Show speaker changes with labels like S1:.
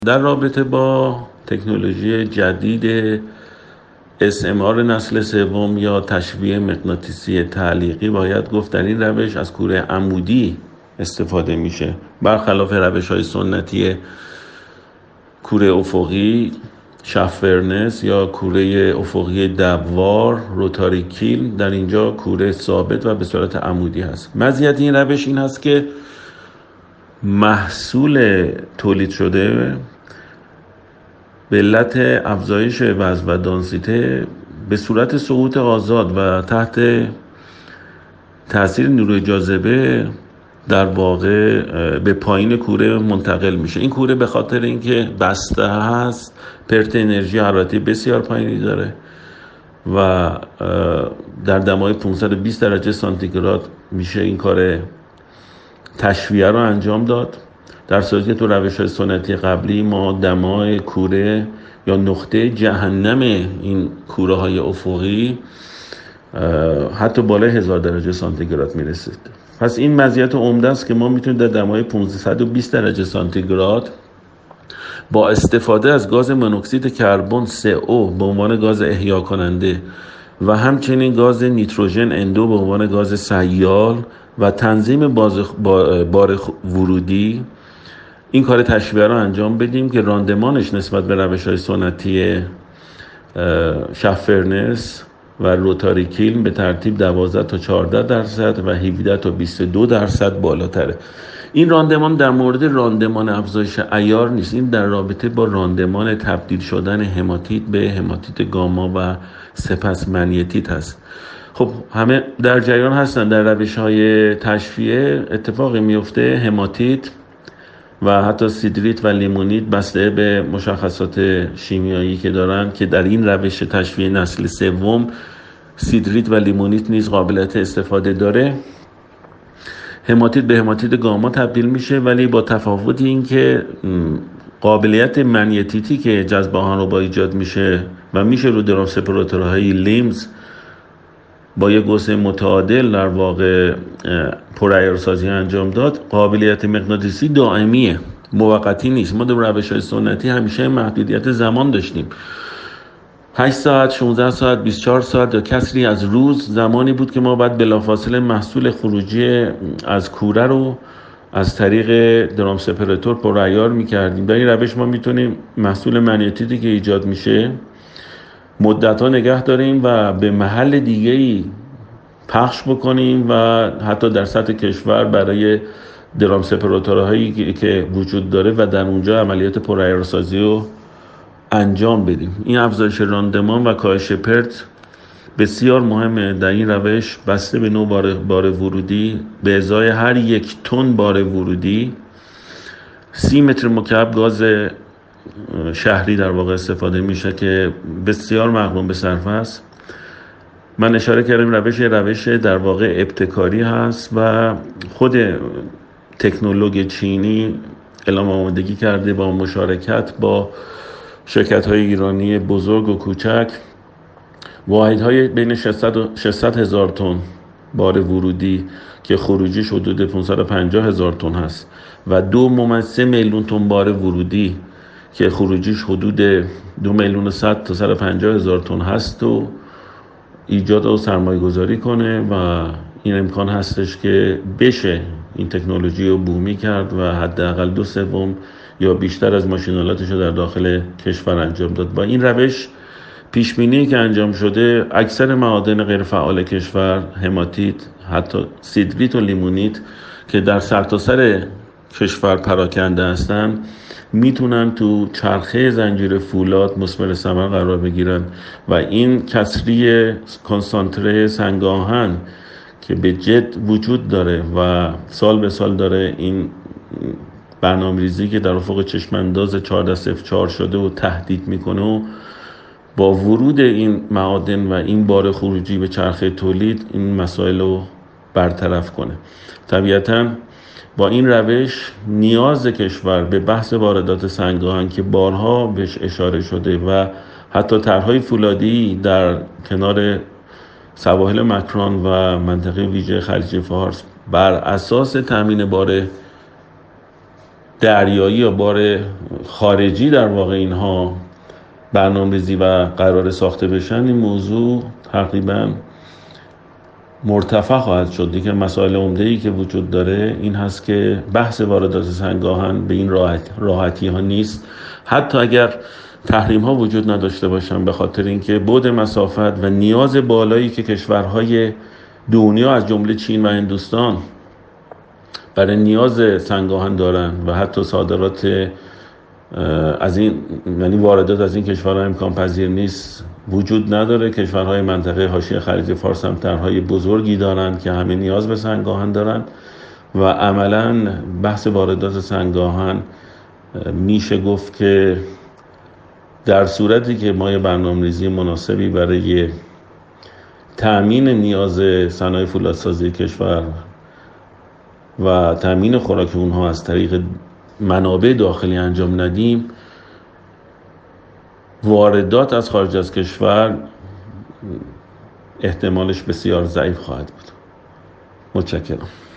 S1: در رابطه با تکنولوژی جدید SMR نسل سوم یا تشبیه مغناطیسی تعلیقی باید گفت در این روش از کوره عمودی استفاده میشه، برخلاف روش‌های سنتی کوره افقی شاف فرنس یا کوره افقی دبوار روتاری کیل. در اینجا کوره ثابت و به صورت عمودی هست. مزیت این روش این هست که محصول تولید شده به علت افزایش وزن و دانسیته به صورت سقوط آزاد و تحت تاثیر نیروی جاذبه در واقع به پایین کوره منتقل میشه. این کوره به خاطر اینکه بسته هست پرت انرژی حرارتی بسیار پایینی داره و در دمای 520 درجه سانتیگراد میشه این کار تشویه رو انجام داد، در صورتی که تو روش‌های سنتی قبلی ما دمای کوره یا نقطه جهنم این کوره های افقی حتی بالای 1000 درجه سانتیگراد میرسید. پس این مزیت عمده است که ما میتونیم در دمای 520 درجه سانتیگراد با استفاده از گاز مونوکسید کربن CO به عنوان گاز احیا کننده و همچنین گاز نیتروژن N2 به عنوان گاز سیال و تنظیم بار ورودی این کار تشویه رو انجام بدیم که راندمانش نسبت به روش‌های سنتی شاف فرنس و روتاری کیل به ترتیب 12 تا 14 درصد و 17 تا 22 درصد بالاتره. این راندمان در مورد راندمان افزایش عیار نیست، این در رابطه با راندمان تبدیل شدن هماتیت به هماتیت گاما و سپس منیتیت هست. خب همه در جریان هستن در روش‌های تشفیه اتفاقی میفته، هماتیت و حتی سیدریت و لیمونیت بسته به مشخصات شیمیایی که دارن که در این روش تشفیه نسل سوم سیدریت و لیمونیت نیز قابلیت استفاده داره. هماتیت به هماتیت گاما تبدیل میشه، ولی با تفاوت این که قابلیت منیتیتی که جذب آهن رو با ایجاد میشه و میشه رو درام سپراتورهای لیمز با یک گوسه متعادل در واقع پرعیارسازی انجام داد. قابلیت مغناطیسی دائمیه، موقتی نیست. ما در روش‌های سنتی همیشه محدودیت زمان داشتیم. 8 ساعت، 16 ساعت، 24 ساعت یا کسری از روز زمانی بود که ما باید بلافاصله محصول خروجی از کوره رو از طریق درام سپراتور پرعیار میکردیم. در این روش ما میتونیم محصول منیتیتی که ایجاد میشه مدت‌ها نگه داریم و به محل دیگه‌ای پخش بکنیم و حتی در سطح کشور برای درام سپراتورهایی که وجود داره و در اونجا عملیات پرعیارسازی رو انجام بدیم. این افزایش راندمان و کاهش پرت بسیار مهمه در این روش. بسته به نوع بار ورودی به ازای هر 1 تن بار ورودی 30 متر مکعب گاز شهری در واقع استفاده میشه که بسیار مغروم به صرفه است. من اشاره کردم روش در واقع ابتکاری هست و خود تکنولوژ چینی اعلام آمادگی کرده با مشارکت با شرکت‌های ایرانی بزرگ و کوچک واحدهای بین 600 هزار تن بار ورودی که خروجیش حدود 550 هزار تن هست و 2.3 میلیون تن بار ورودی که خروجیش حدود 2 میلیون 100 تا 150 هزار تن هست و ایجاد و سرمایه گذاری کنه و این امکان هستش که بشه این تکنولوژی رو بومی کرد و حداقل 2/3 یا بیشتر از ماشینالاتش رو در داخل کشور انجام داد. با این روش پیش بینی که انجام شده اکثر معادن غیر فعال کشور، هماتیت، حتی سیدریت و لیمونیت که در سرتاسر کشور پراکنده هستن میتونن تو چرخه زنجیره فولاد مثمر ثمر قرار بگیرن و این کسری کنسانتره سنگ آهن که به جد وجود داره و سال به سال داره این برنامه‌ریزی که در افق چشمانداز 1404 شده و تهدید میکنه و با ورود این معادن و این بار خروجی به چرخه تولید این مسائل رو برطرف کنه. طبیعتاً با این روش نیاز کشور به بحث واردات سنگ آهن که بارها بهش اشاره شده و حتی طرح‌های فولادی در کنار سواحل مکران و منطقه ویژه خلیج فارس بر اساس تامین بار دریایی یا بار خارجی در واقع اینها برنامه‌ریزی و قرار ساخته بشن، این موضوع تقریبا مرتفع خواهد شد. دیگه مسائل عمده‌ای که وجود داره این هست که بحث واردات سنگ‌آهن به این راحتی ها نیست، حتی اگر تحریم ها وجود نداشته باشن، به خاطر اینکه بعد مسافت و نیاز بالایی که کشورهای دنیا از جمله چین و هندوستان برای نیاز سنگ‌آهن دارن و حتی صادرات از این، یعنی واردات از این کشورها امکان پذیر نیست، وجود نداره. کشورهای منطقه حاشیه خلیج فارس هم طرح‌های بزرگی دارن که همه نیاز به سنگ‌آهن دارن و عملاً بحث واردات سنگ‌آهن میشه گفت که در صورتی که ما یه برنامه‌ریزی مناسبی برای تأمین نیاز صنایع فولادسازی کشور و تأمین خوراک اونها از طریق منابع داخلی انجام ندیم، واردات از خارج از کشور احتمالش بسیار ضعیف خواهد بود. متشکرم.